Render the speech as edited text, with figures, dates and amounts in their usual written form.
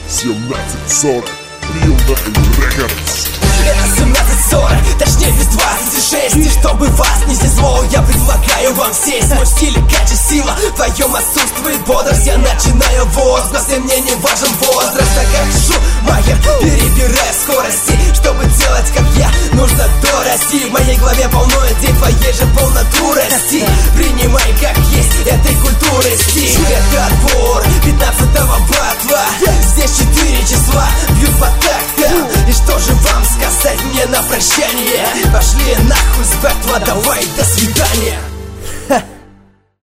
17:40, Real Records. Это 17:40, точнее без 26. И чтобы вас не снесло, я предлагаю вам сесть. Мой стиль и качество сила, в твоем отсутствует бодрость. Я начинаю возглас, и мне не важен возраст. А как Шумахер, перебирая скорости. Чтобы делать как я, нужно дорасти. В моей голове полно идей, твоей же полна дурости. Принимай как есть этой культуры стиль. Это отбор 15-го батла. Здесь 4 числа бьют по тактам. И что же вам сказать мне на прощание? Пошли нахуй с бэтла, давай, до свидания.